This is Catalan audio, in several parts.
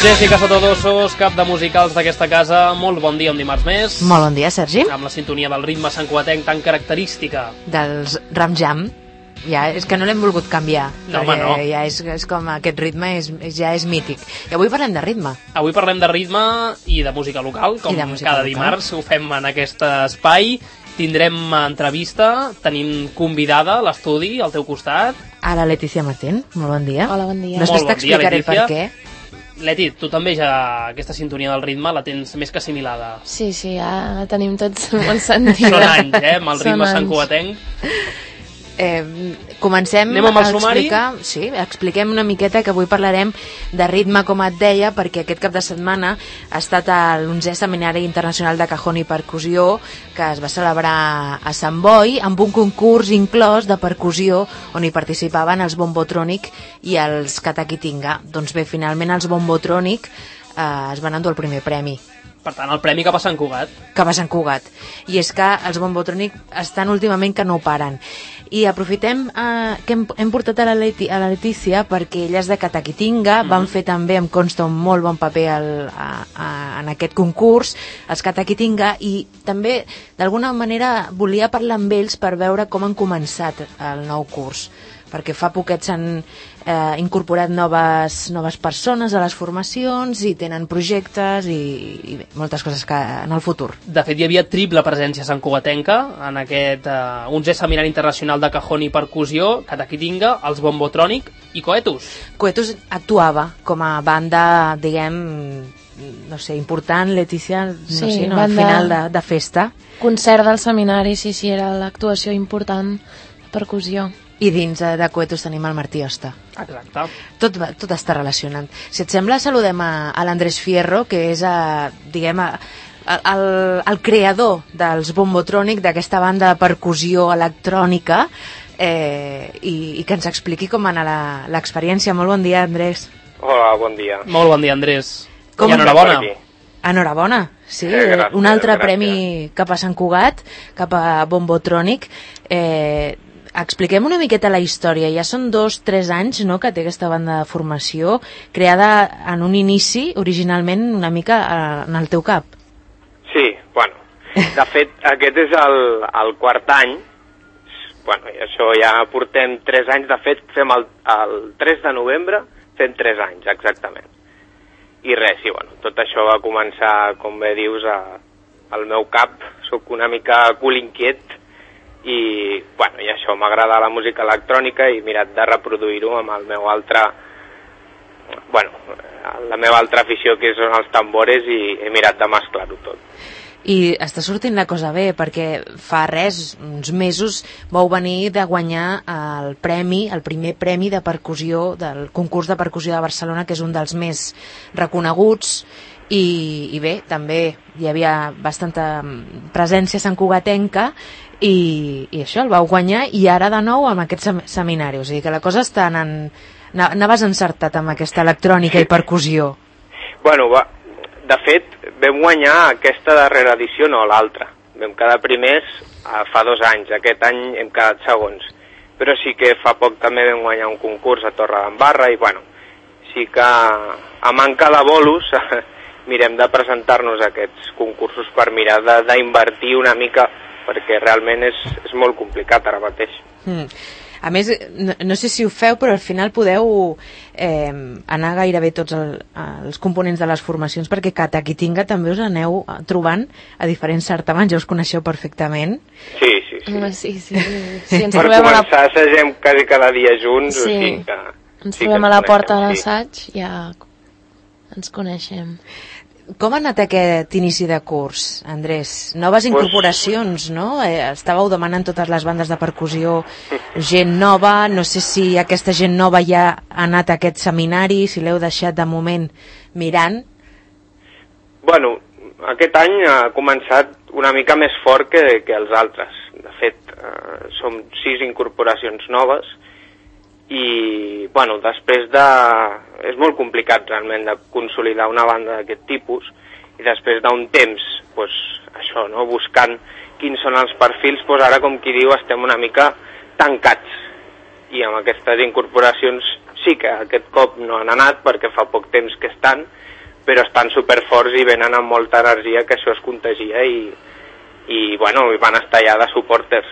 Jessica Sotodosos, cap de musicals d'aquesta casa, molt bon dia un dimarts més. Molt bon dia, Sergi. Amb la sintonia del ritme santcugatenc tan característica. Dels Ram Jam. Ja, és que no l'hem volgut canviar. No, home, no. Ja és com aquest ritme ja és mític. I avui parlem de ritme. Avui parlem de ritme i de música local, com cada dimarts ho fem en aquest espai. Tindrem entrevista, tenim convidada a l'estudi al teu costat. A la Letícia Martín, molt bon dia. Hola, bon dia. Després t'explicaré per què. Leti, tu també ja aquesta sintonia del ritme la tens més que assimilada. Sí, ja la tenim tots molt sentida. Són anys, amb el ritme santcugatenc. Comencem a explicar. Sí, expliquem una miqueta que avui parlarem de ritme, com et deia, perquè aquest cap de setmana ha estat l'11è Seminari Internacional de Cajón i Percussió, que es va celebrar a Sant Boi, amb un concurs inclòs de percussió on hi participaven els Bombotrònic i els Cataquitinga. Doncs bé, finalment els Bombotrònic es van endur el primer premi. Per tant, el premi cap a Sant Cugat. Cap a Sant Cugat. I és que els Bombotrònic estan últimament que no paren. I aprofitem que hem portat a la Letícia perquè ella és de Cataquitinga, van fer també, em consta, un molt bon paper en aquest concurs, els Cataquitinga, i també d'alguna manera volia parlar amb ells per veure com han començat el nou curs, perquè fa poquet s'han incorporat noves persones a les formacions i tenen projectes i bé, moltes coses que en el futur. De fet, hi havia triple presència santcugatenca en aquest 11è Seminari Internacional de Cajón i Percussió, Cataquitinga, els Bombotrònic i Coetus. Coetus actuava com a banda, diguem, no sé, important, Letícia, al final de festa. Concert del seminari, sí, era l'actuació important de percussió. I dins de Coetus tenim el Martí Osta. Exacte. Tot està relacionant. Si et sembla, saludem a l'Andrés Fierro, que és, diguem, el creador dels Bombotrònic, d'aquesta banda de percussió electrònica, i que ens expliqui com va anar l'experiència. Molt bon dia, Andrés. Hola, bon dia. Molt bon dia, Andrés. I enhorabona. Enhorabona, sí. Gràcies, un altre gràcies. Premi cap a Sant Cugat, cap a Bombotrònic. Expliquem una miqueta la història. Ja són 2-3 anys, no?, que té aquesta banda de formació, creada en un inici, originalment, una mica en el teu cap. Sí, bueno, de fet, aquest és el quart any. Bueno, i això ja portem 3 anys. De fet, fem el 3 de novembre, fem 3 anys, exactament. I res, sí, bueno, tot això va començar, com bé dius, al meu cap. Soc una mica cul inquiet, i, bueno, i això, m'agrada la música electrònica i he mirat de reproduir-ho amb el meu altre, bueno, la meva altra afició, que són els tambores, i he mirat de mesclar-ho tot. I està sortint la cosa bé, perquè fa res, uns mesos, vau venir de guanyar el primer premi de percussió del concurs de percussió de Barcelona, que és un dels més reconeguts, i bé, també hi havia bastanta presència santcugatenca, i això, el vau guanyar, i ara de nou amb aquest seminari. O sigui que la cosa està anant... Anaves encertat amb aquesta electrònica i percussió. Bueno, de fet, vam guanyar aquesta darrera edició, no l'altra. Vam quedar primers fa 2 anys. Aquest any hem quedat segons. Però sí que fa poc també vam guanyar un concurs a Torredembarra i, bueno, sí que a manca de bolos mirem de presentar-nos a aquests concursos per mirar d'invertir una mica, perquè realment és molt complicat ara mateix. A més, no sé si ho feu, però al final podeu anar gairebé tots els components de les formacions, perquè Cataquitinga també us aneu trobant a diferents certaments, ja us coneixeu perfectament. Sí. Per començar, assagem quasi cada dia junts. Sí, o sigui que ens trobem a la porta de l'assaig, ja ens coneixem. Com ha anat aquest inici de curs, Andrés? Noves incorporacions, no? Estàveu demanant totes les bandes de percussió gent nova, no sé si aquesta gent nova ja ha anat a aquest seminari, si l'heu deixat de moment mirant. Bueno, aquest any ha començat una mica més fort que els altres. De fet, som 6 incorporacions noves i, bueno, després és molt complicat realment de consolidar una banda d'aquest tipus, i després d'un temps, doncs, això, no?, buscant quins són els perfils, doncs ara, com qui diu, estem una mica tancats, i amb aquestes incorporacions sí que aquest cop no han anat perquè fa poc temps que estan, però estan superforts i venen amb molta energia, que això es contagia i bueno, van estar allà de supporters.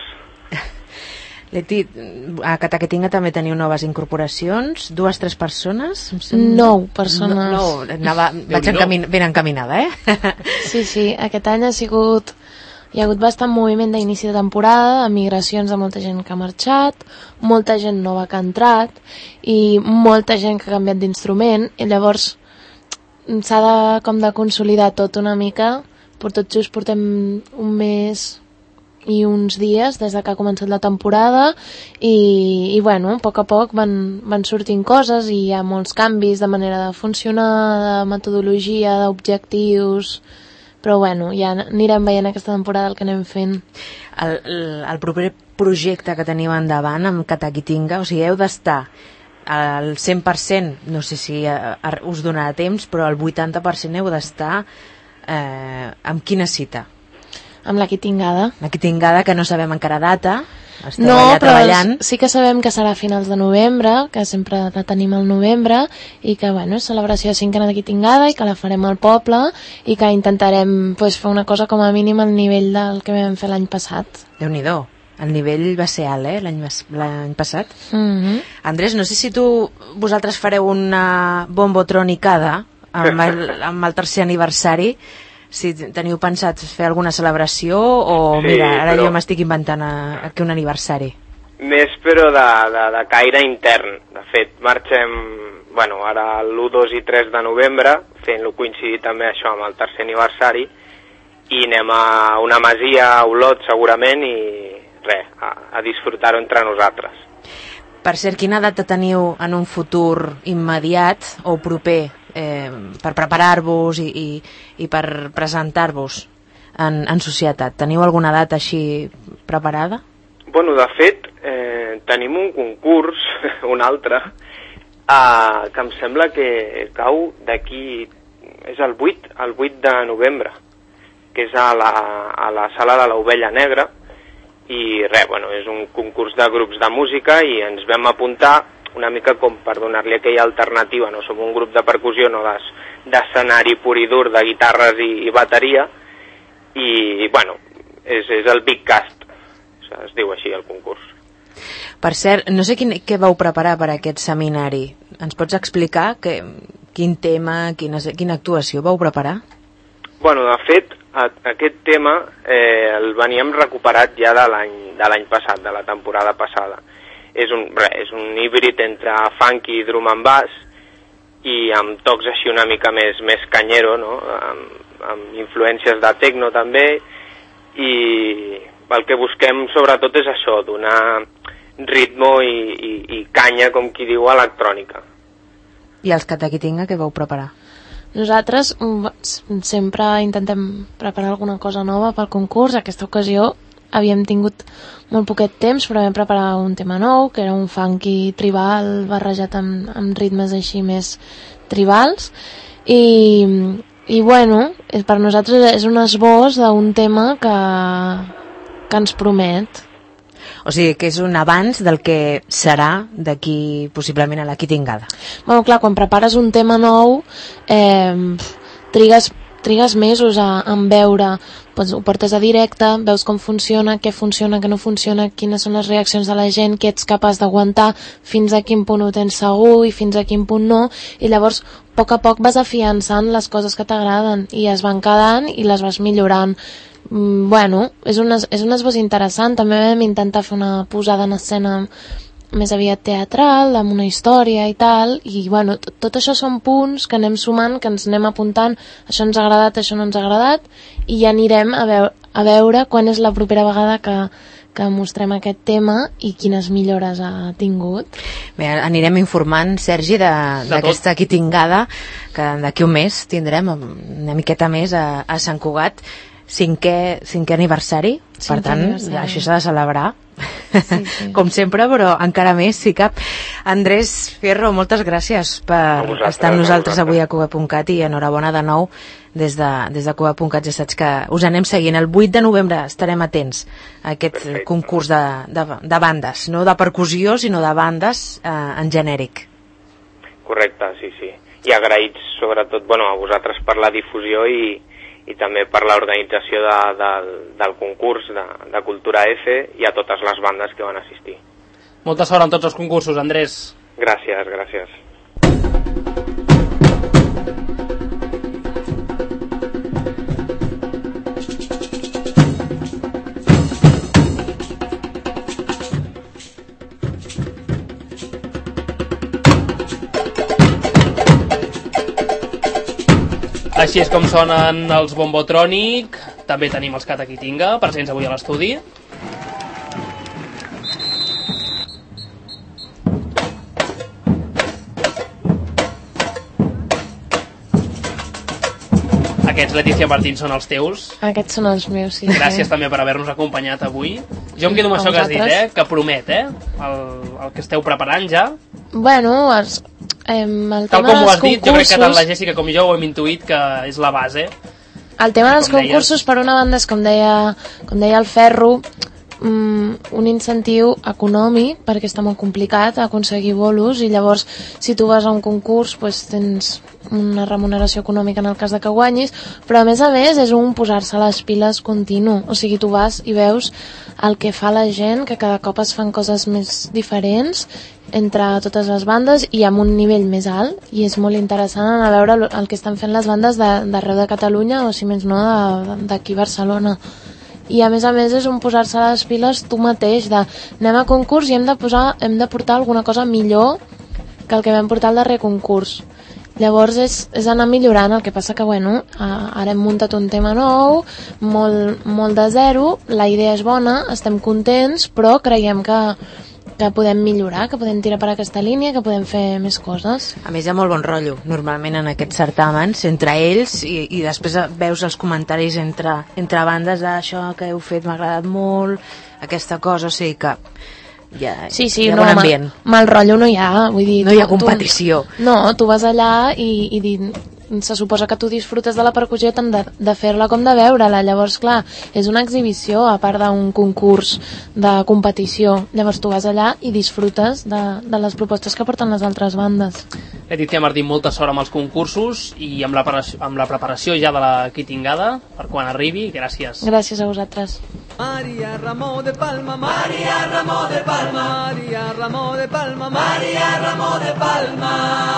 Leti, a Cataquetinga també teniu noves incorporacions, 2 o 3 persones? 9 persones. Vaig ben encaminada, Sí, aquest any hi ha hagut bastant moviment d'inici de temporada, de migracions de molta gent que ha marxat, molta gent nova que ha entrat i molta gent que ha canviat d'instrument, i llavors s'ha de consolidar tot una mica. Per tot just portem un mes i uns dies des que ha començat la temporada i bueno, a poc van sortint coses i hi ha molts canvis de manera de funcionar, de metodologia, d'objectius, però bueno, ja anirem veient aquesta temporada el que anem fent. El proper projecte que teniu endavant amb Cataquetinga, o sigui, heu d'estar al 100%, no sé si us donarà temps, però al 80% heu d'estar amb quina cita? Amb la Quitingada. La Quitingada, que no sabem encara data, esteu allà treballant. Sí que sabem que serà a finals de novembre, que sempre la tenim al novembre, i que bueno, és celebració de 5ena de Quitingada i que la farem al poble i que intentarem fer una cosa com a mínim al nivell del que vam fer l'any passat. Déu-n'hi-do, el nivell va ser alt, l'any passat. Andrés, no sé si vosaltres fareu una bombotronicada amb el 3è aniversari, si teniu pensat fer alguna celebració o sí, mira, ara jo m'estic inventant aquí un aniversari. Més però de caire intern. De fet, marxem ara l'1, 2 i 3 de novembre, fent-lo coincidir també això amb el 3è aniversari, i anem a una masia a Olot segurament i res, a disfrutar-ho entre nosaltres. Per cert, quina data teniu en un futur immediat o proper per preparar-vos i per presentar-vos en societat? Teniu alguna data així preparada? Bueno, de fet, tenim un concurs, un altre, que em sembla que cau d'aquí, és el 8 de novembre, que és a la sala de l'Ovella Negra, i res, és un concurs de grups de música i ens vam apuntar una mica com per donar-li aquella alternativa, no som un grup de percussió, no d'escenari pur i dur, de guitarres i bateria, i és el Big Cast, es diu així el concurs. Per cert, no sé què vau preparar per aquest seminari, ens pots explicar quin tema, quina actuació vau preparar? De fet, aquest tema el veníem recuperat ja de l'any passat, de la temporada passada. És un híbrid entre funky i drum and bass i amb tocs així una mica més canyero, no? Amb influències de techno també, i el que busquem sobretot és això, donar ritmo i canya, com qui diu, electrònica. I els Cataquetinga què vau preparar? Nosaltres sempre intentem preparar alguna cosa nova pel concurs. Aquesta ocasió havíem tingut molt poquet temps, però vam preparar un tema nou, que era un funky tribal barrejat amb ritmes així més tribals, i bueno, per nosaltres és un esbós d'un tema que ens promet. O sigui, que és un abans del que serà d'aquí possiblement a la Quitingada. Clar, quan prepares un tema nou trigues mesos en veure, ho portes a directe, veus com funciona, què no funciona, quines són les reaccions de la gent, què ets capaç d'aguantar, fins a quin punt ho tens segur i fins a quin punt no, i llavors a poc vas afiançant les coses que t'agraden i es van quedant i les vas millorant. És un esbós interessant. També vam intentar fer una posada en escena més aviat teatral, amb una història i tal, i tot això són punts que anem sumant, que ens anem apuntant, això ens ha agradat, això no ens ha agradat, i ja anirem a veure quan és la propera vegada que mostrem aquest tema i quines millores ha tingut. Bé, anirem informant, Sergi, d'aquesta Quitingada, que d'aquí un mes tindrem una miqueta més a Sant Cugat. Cinquè aniversari, per tant, això s'ha de celebrar, sí. Com sempre, però encara més, si cap. Andrés Fierro, moltes gràcies per estar amb nosaltres avui a Cugat.cat i enhorabona de nou des de Cugat.cat. Ja saps que us anem seguint. El 8 de novembre estarem atents a aquest concurs de bandes, no de percussió, sinó de bandes en genèric. Correcte, sí. I agraïts sobretot a vosaltres per la difusió i també per l'organització del concurs de Cultura F i a totes les bandes que van assistir. Molta sort en tots els concursos, Andrés. Gràcies. Així és com sonen els Bombotrònic. També tenim els Cataquitinga, presents avui a l'estudi. Aquests, Letícia Martín, són els teus. Aquests són els meus, sí. Gràcies també per haver-nos acompanyat avui. Jo em quedo amb això que has dit, que promet, el que esteu preparant ja. Bueno, el tal com ho has dit, concursos... jo crec que tant la Jessica com jo ho hem intuït que és la base. El tema dels concursos, per una banda, és com deia el Ferro, un incentiu econòmic, perquè està molt complicat aconseguir bolos, i llavors si tu vas a un concurs tens una remuneració econòmica en el cas de que guanyis, però a més és un posar-se les piles continu, o sigui, tu vas i veus el que fa la gent, que cada cop es fan coses més diferents entre totes les bandes i amb un nivell més alt, i és molt interessant anar a veure el que estan fent les bandes d'arreu de Catalunya, o si més no d'aquí a Barcelona. I a més és un posar-se les piles tu mateix, anem a concurs i hem de portar alguna cosa millor que el que vam portar al darrer concurs. Llavors és anar millorant, el que passa que ara hem muntat un tema nou, molt de zero, la idea és bona, estem contents, però creiem que podem millorar, que podem tirar per aquesta línia, que podem fer més coses. A més, hi ha molt bon rotllo, normalment, en aquests certàmens, entre ells, i després veus els comentaris entre bandes, això que heu fet m'ha agradat molt, aquesta cosa, o sigui que hi ha bon ambient. Mal rotllo no hi ha, vull dir... No hi ha competició. Tu vas allà i se suposa que tu disfrutes de la percussió tant de fer-la com de veure-la. Llavors, clar, és una exhibició a part d'un concurs de competició. Llavors tu vas allà i disfrutes de les propostes que porten les altres bandes. Letícia Martín, molta sort amb els concursos i amb la preparació ja de la quitingada per quan arribi. Gràcies. Gràcies a vosaltres. María Ramó de Palma, María Ramó de Palma, María Ramó de Palma, María Ramó de Palma.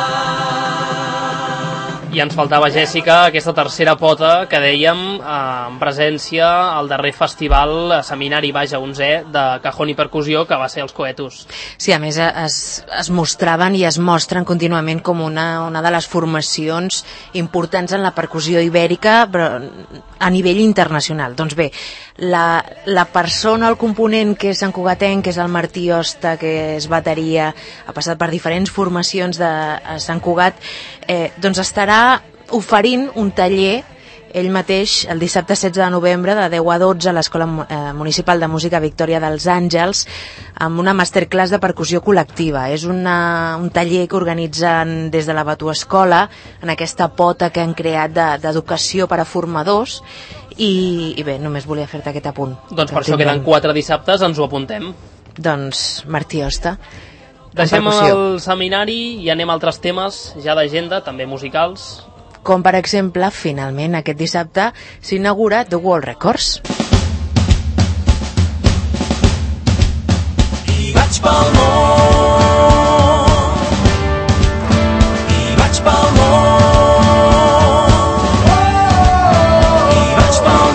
I ens faltava, Jèssica, aquesta tercera pota que dèiem en presència al darrer festival Seminari Baja 11è de Cajón i Percussió, que va ser els Coetus. Sí, a més es mostraven i es mostren contínuament com una de les formacions importants en la percussió ibèrica, però a nivell internacional. Doncs bé, la persona, el component que és santcugatenc, que és el Martí Osta, que és bateria, ha passat per diferents formacions de Sant Cugat, doncs estarà oferint un taller ell mateix el dissabte 16 de novembre de 10 a 12 a l'Escola Municipal de Música Victòria dels Àngels amb una masterclass de percussió col·lectiva. És un taller que organitzen des de la Batuescola en aquesta pota que han creat d'educació per a formadors i bé, només volia fer-te aquest apunt. Doncs per això queden 4 dissabtes, ens ho apuntem. Doncs Martí Osta. Deixem el seminari i anem a altres temes ja d'agenda, també musicals. Com per exemple, finalment aquest dissabte s'inaugura The World Records. I vaig pel món, i vaig pel món, i vaig pel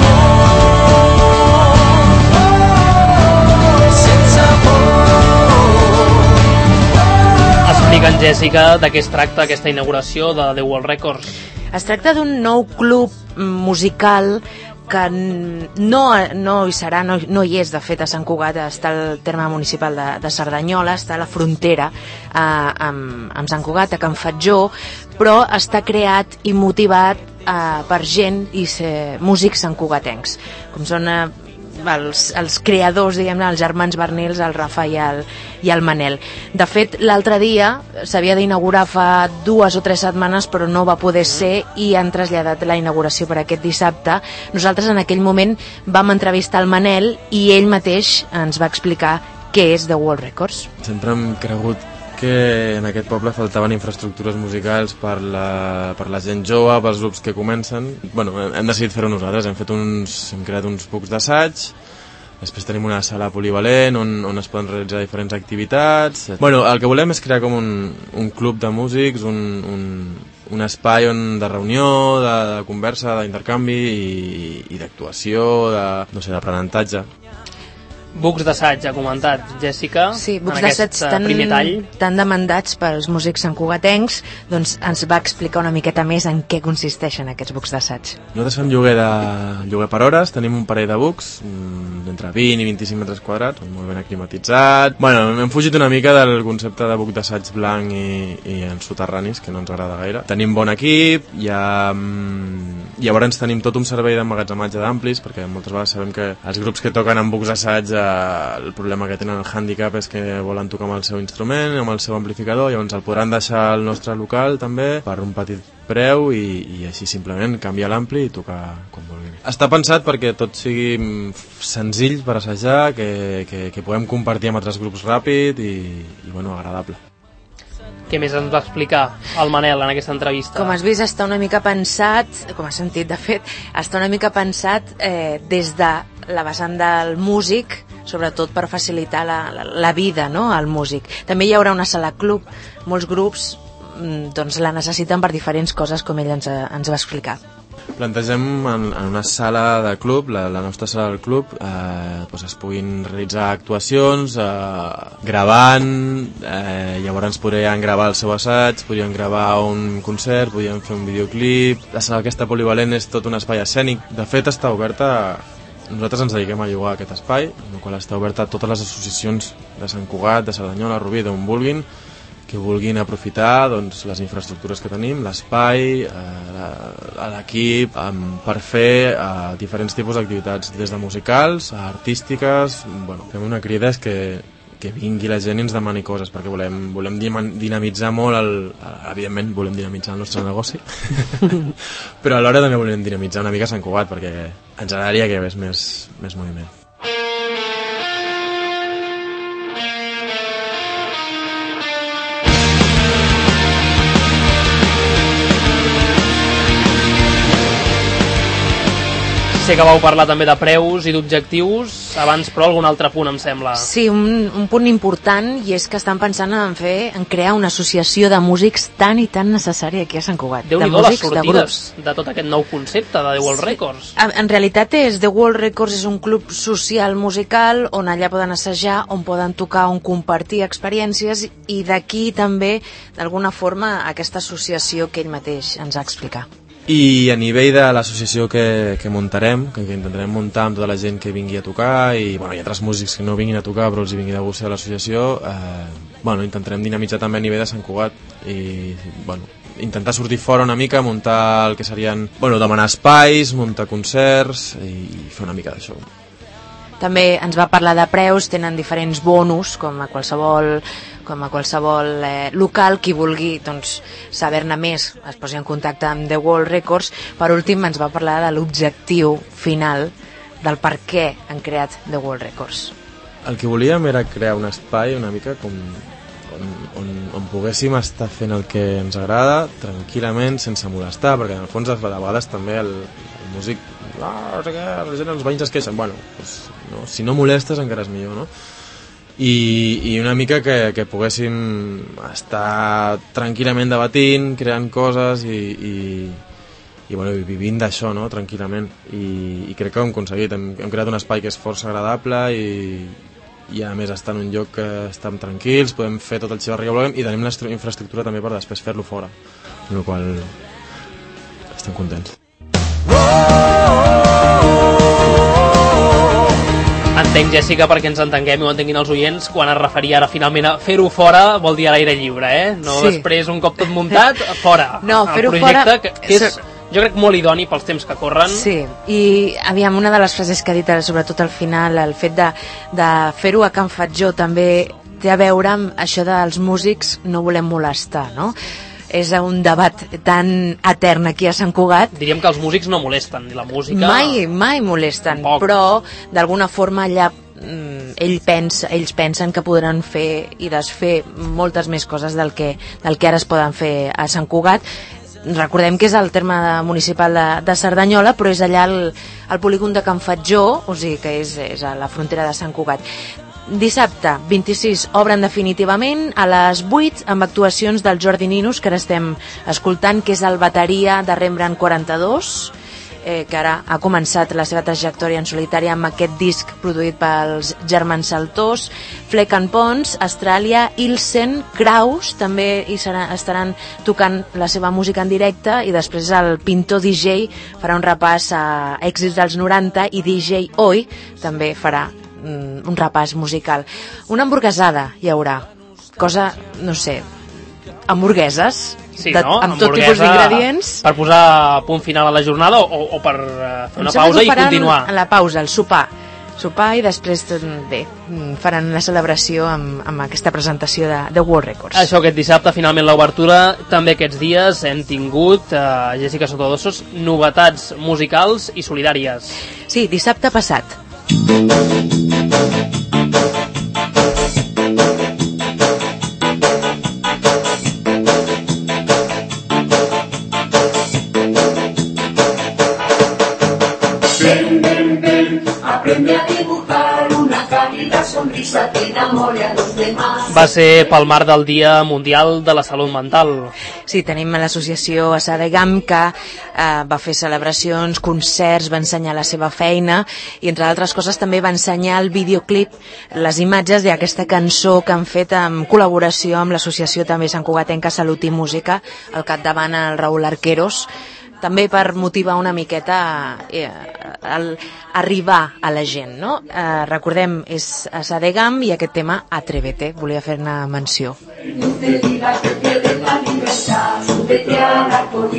món, sense por. Explica'ns, Jèssica, de què es tracta aquesta inauguració de The World Records. Es tracta d'un nou club musical que no hi serà, no hi és de fet a Sant Cugat, està al terme municipal de Cerdanyola, està a la frontera amb Sant Cugat, a Can Fatjó, però està creat i motivat per gent i músics santcugatencs, com són els creadors, diguem-ne, els germans Bernils, el Rafa i el Manel. De fet, l'altre dia s'havia d'inaugurar fa 2 o 3 setmanes, però no va poder ser i han traslladat la inauguració per aquest dissabte. Nosaltres en aquell moment vam entrevistar el Manel i ell mateix ens va explicar què és The World Records. Sempre hem cregut que en aquest poble faltaven infraestructures musicals per la gent jove, pels grups que comencen. Bueno, hem decidit fer-ho nosaltres, hem creat uns bucs d'assaig. Després tenim una sala polivalent on es poden realitzar diferents activitats. Bueno, el que volem és crear com un club de músics, un espai de reunió, de conversa, d'intercanvi i d'actuació, d'aprenentatge. Bucs d'assaig, ha comentat Jessica, sí, bucs en aquest primer tall. Tan demandats pels músics santcugatencs, doncs ens va explicar una miqueta més en què consisteixen aquests bucs d'assaig. Nosaltres fem lloguer per hores, tenim un parell de bucs, d'entre 20 i 25 metres quadrats, molt ben aclimatitzat. Bueno, hem fugit una mica del concepte de buc d'assaig blanc i en soterranis, que no ens agrada gaire. Tenim bon equip, llavors tenim tot un servei d'emmagatzematge d'amplis, perquè moltes vegades sabem que els grups que toquen en bucs d'assaig el problema que tenen, el hàndicap, és que volen tocar amb el seu instrument, amb el seu amplificador, llavors el podran deixar al nostre local també per un petit preu i així simplement canviar l'ampli i tocar quan vulguin. Està pensat perquè tot sigui senzill per assajar, que puguem compartir amb altres grups ràpid i bueno, agradable. Què més ens va explicar el Manel en aquesta entrevista? Com has vist, està una mica pensat, com has sentit de fet, està una mica pensat des de la vessant del músic, sobretot per facilitar la vida, no?, al músic. També hi haurà una sala club, molts grups doncs la necessiten per diferents coses, com ell ens va explicar. Plantegem en una sala de club, la nostra sala del club, doncs es puguin realitzar actuacions, gravant, llavors podrien gravar el seu assaig, podrien gravar un concert, podrien fer un videoclip. La sala aquesta polivalent és tot un espai escènic. De fet, està oberta, nosaltres ens dediquem a llogar aquest espai, en el qual està oberta a totes les associacions de Sant Cugat, de Cerdanyola, Rubí, d'on vulguin, que vulguin aprofitar doncs, les infraestructures que tenim, l'espai, l'equip, per fer diferents tipus d'activitats, des de musicals a artístiques. Bueno, fem una crida és que vingui la gent i ens demani coses, perquè volem dinamitzar molt, evidentment volem dinamitzar el nostre negoci, però alhora també volem dinamitzar una mica Sant Cugat, perquè ens agradaria que hi hagués més moviment. Sé que vau parlar també de preus i d'objectius, abans però algun altre punt em sembla. Sí, un punt important, i és que estan pensant en crear una associació de músics tan i tan necessària aquí a Sant Cugat. Déu-n'hi-do les sortides de tot aquest nou concepte de The World Records. En realitat The World Records és un club social musical on allà poden assajar, on poden tocar, on compartir experiències, i d'aquí també d'alguna forma aquesta associació que ell mateix ens ha explicat. I a nivell de l'associació que muntarem, que intentarem muntar amb tota la gent que vingui a tocar, i bueno, hi ha altres músics que no vinguin a tocar però els vingui de gust a l'associació, bueno, intentarem dinamitzar també a nivell de Sant Cugat i bueno, intentar sortir fora una mica, muntar el que serien, bueno, demanar espais, muntar concerts i fer una mica d'això. També ens va parlar de preus, tenen diferents bonus, com a qualsevol local. Qui vulgui doncs, saber-ne més es posi en contacte amb The World Records. Per últim ens va parlar de l'objectiu final, del per què han creat The World Records. El que volíem era crear un espai una mica com on poguéssim estar fent el que ens agrada tranquil·lament, sense molestar, perquè en el fons de vegades també el músic no sé què, la gent els veïns es queixen, bueno, doncs, no, si no molestes encara és millor, no? I una mica que poguéssim estar tranquil·lament debatint, creant coses i bueno, vivint d'això, no? Tranquil·lament, i crec que ho hem aconseguit. Hem creat un espai que és força agradable i a més està en un lloc que estem tranquils, podem fer tot el xivarri que volem i tenim la infraestructura també per després fer-lo fora, amb la qual estem contents. Entenc, Jessica, perquè ens entenguem i ho entenguin els oients, quan es referia ara finalment a fer-ho fora vol dir a l'aire lliure, No sí. Després, un cop tot muntat, fora. No, fer-ho fora... que és, jo crec, molt idoni pels temps que corren. Sí, i aviam, una de les frases que ha dit, sobretot al final, el fet de fer-ho a Can Fatjó també té a veure amb això dels músics no volem molestar, no? És un debat tan etern aquí a Sant Cugat. Diríem que els músics no molesten, i la música... Mai molesten, però d'alguna forma allà ells pensen que podran fer i desfer moltes més coses del que ara es poden fer a Sant Cugat. Recordem que és el terme municipal de Cerdanyola, però és allà el polígon de Can Fatjó, o sigui que és a la frontera de Sant Cugat. Dissabte 26 obren definitivament a les 8 amb actuacions del Jordi Ninus, que ara estem escoltant, que és el bateria de Rembrandt 42, que ara ha començat la seva trajectòria en solitari amb aquest disc produït pels germans Saltós. Fleck and Pons, Austràlia, Ilsen, Kraus també estaran tocant la seva música en directe, i després el Pintor DJ farà un repàs a èxits dels 90 i DJ Oi també farà un repàs musical. Una hamburguesada hi haurà, cosa, no sé, hamburgueses, sí, no? Amb tot tipus d'ingredients, per posar punt final a la jornada o per fer una pausa i continuar. A la pausa, el sopar i després faran la celebració amb aquesta presentació de World Records. Això aquest dissabte, finalment l'obertura. També aquests dies hem tingut, Jessica Sotodossos, novetats musicals i solidàries. Sí, dissabte passat. Ven, aprende a dibujar una cálida sonrisa que enamore a los demás. Va ser pel marc del Dia Mundial de la Salut Mental. Sí, tenim l'associació Asadegam, que va fer celebracions, concerts, va ensenyar la seva feina i, entre altres coses, també va ensenyar el videoclip, les imatges d'aquesta cançó que han fet en col·laboració amb l'associació també Sant Cugatenca Salut i Música, al capdavant el Raúl Arqueros, també per motivar una miqueta arribar a la gent, no? Recordem, és Asadegam i aquest tema Atrévete, volia fer-ne menció. No te digas que pierdes la libertad, súbete al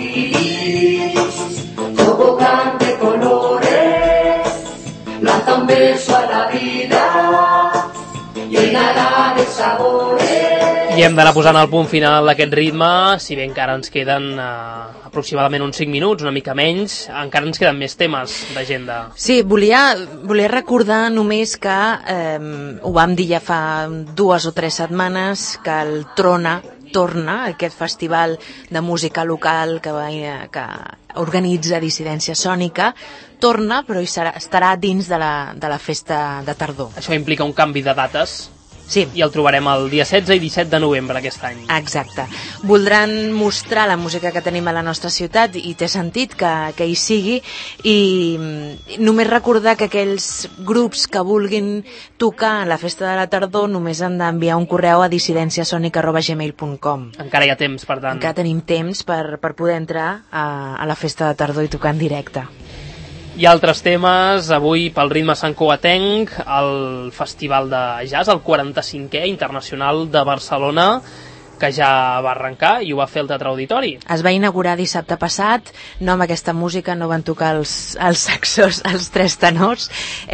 arcoíris, tobogán de colores, lanza un beso a la vida, llenará de sabores. I hem d'anar posant el punt final a aquest ritme, si bé encara ens queden aproximadament uns 5 minuts, una mica menys, encara ens queden més temes d'agenda. Sí, volia recordar només que ho vam dir ja fa 2 o 3 setmanes, que el torna, aquest festival de música local que organitza Dissidència Sònica, torna, però estarà dins de la festa de tardor. Això implica un canvi de dates. Sí. I el trobarem el dia 16 i 17 de novembre aquest any. Exacte. Voldran mostrar la música que tenim a la nostra ciutat i té sentit que hi sigui, i només recordar que aquells grups que vulguin tocar a la festa de la tardor només han d'enviar un correu a dissidenciasonica@gmail.com. Encara hi ha temps, per tant. Encara tenim temps per poder entrar a la festa de tardor i tocar en directe. I altres temes, avui pel ritme santcugatenc, el Festival de Jazz, el 45è Internacional de Barcelona, que ja va arrencar i ho va fer el Teatre Auditori. Es va inaugurar dissabte passat, no amb aquesta música, no van tocar els saxos, els 3 tenors.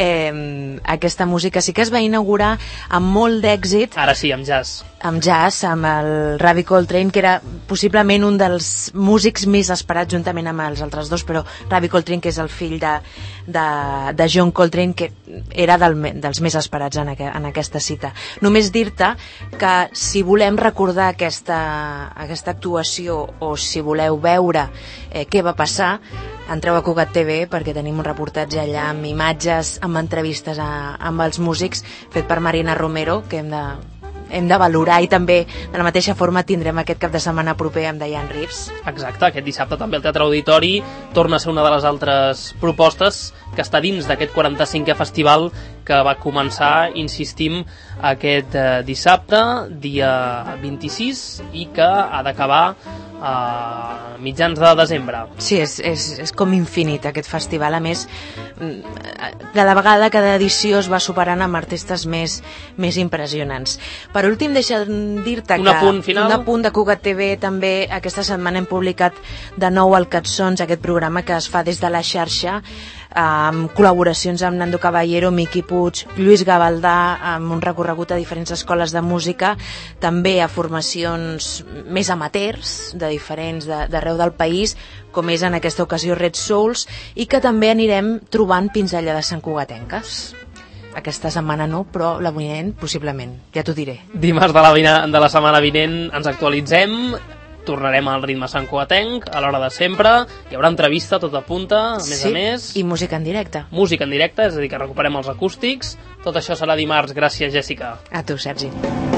Aquesta música sí que es va inaugurar amb molt d'èxit. Ara sí, amb jazz. Amb jazz, amb el Ravi Coltrane, que era possiblement un dels músics més esperats juntament amb els altres dos, però Ravi Coltrane, que és el fill de John Coltrane, que era dels més esperats en aquesta cita. Només dir-te que si volem recordar aquesta actuació, o si voleu veure què va passar, entreu a Cugat TV, perquè tenim un reportatge allà amb imatges, amb entrevistes amb els músics, fet per Marina Romero, que hem de valorar, i també de la mateixa forma tindrem aquest cap de setmana proper amb Diane Reeves. Exacte, aquest dissabte també el Teatre Auditori torna a ser una de les altres propostes que està dins d'aquest 45è festival que va començar, insistim, aquest dissabte, dia 26, i que ha d'acabar a mitjans de desembre. Sí, és com infinit aquest festival. A més, cada vegada, cada edició es va superant amb artistes més impressionants. Per últim, deixa dir-te que un apunt de Cugat TV, també aquesta setmana hem publicat de nou el Catsons, aquest programa que es fa des de la xarxa, amb col·laboracions amb Nando Caballero, Miqui Puig, Lluís Gavaldà, amb un recorregut a diferents escoles de música, també a formacions més amateurs de diferents d'arreu del país, com és en aquesta ocasió Red Souls, i que també anirem trobant pinzellades santcugatenques. Aquesta setmana no, però la vinent possiblement, ja t'ho diré. Dimarts de la setmana vinent ens actualitzem, tornarem al ritme santcugatenc a l'hora de sempre, hi haurà entrevista tot a punta, a més. I música en directe. Música en directe, és a dir, que recuperem els acústics. Tot això serà dimarts. Gràcies, Jèssica. A tu, Sergi.